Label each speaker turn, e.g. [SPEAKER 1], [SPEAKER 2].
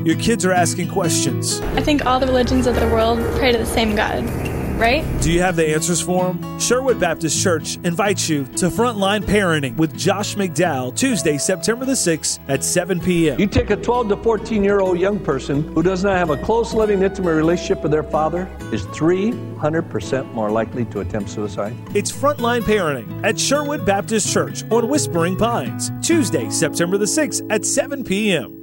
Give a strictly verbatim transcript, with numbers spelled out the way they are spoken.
[SPEAKER 1] Your kids are asking questions.
[SPEAKER 2] I think all the religions of the world pray to the same God, right?
[SPEAKER 1] Do you have the answers for them? Sherwood Baptist Church invites you to Frontline Parenting with Josh McDowell, Tuesday, September the sixth at seven p.m.
[SPEAKER 3] You take a twelve to fourteen-year-old young person who does not have a close, loving, intimate relationship with their father is three hundred percent more likely to attempt suicide.
[SPEAKER 1] It's Frontline Parenting at Sherwood Baptist Church on Whispering Pines, Tuesday, September the sixth at seven p.m.